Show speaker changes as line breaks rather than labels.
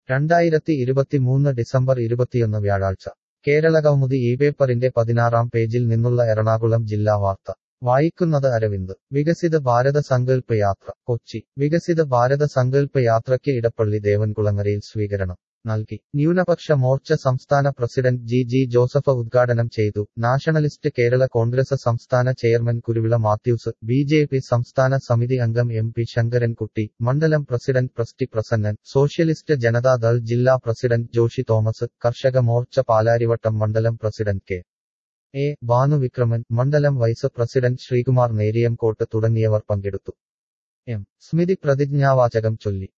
2023 December 21 വ്യാഴാഴ്ച കേരളകൗമുദി ഈ പേപ്പറിന്റെ 16-ാം പേജിൽ നിന്നുള്ള എറണാകുളം ജില്ലാ വാർത്ത വായിക്കുന്നത് അരവിന്ദ് വികസിത ഭാരത സങ്കൽപ് യാത്ര കൊച്ചി വികസിത ഭാരത സങ്കൽപ് യാത്രയ്ക്ക് ഇടപ്പള്ളി ദേവൻകുളങ്ങരയിൽ സ്വീകരണം നൽകി ന്യൂനപക്ഷ മോർച്ച സംസ്ഥാന പ്രസിഡന്റ് ജി ജോസഫ് ഉദ്ഘാടനം ചെയ്തു നാഷണലിസ്റ്റ് കേരള കോൺഗ്രസ് സംസ്ഥാന ചെയർമാൻ കുരുവിള മാത്യൂസ് ബി.ജെ.പി സംസ്ഥാന സമിതി അംഗം എം.പി. ശങ്കരൻകുട്ടി മണ്ഡലം പ്രസിഡന്റ് പ്രസ്റ്റി പ്രസന്നൻ സോഷ്യലിസ്റ്റ് ജനതാദൾ ജില്ലാ പ്രസിഡന്റ് ജോഷി തോമസ് കർഷക മോർച്ച പാലാരിവട്ടം മണ്ഡലം പ്രസിഡന്റ് കെ.എ. ഭാനുവിക്രമൻ മണ്ഡലം വൈസ് പ്രസിഡന്റ് ശ്രീകുമാർ നേരിയംകോട്ട് തുടങ്ങിയവർ പങ്കെടുത്തു. എം. സ്മിതി പ്രതിജ്ഞാവാചകം ചൊല്ലി.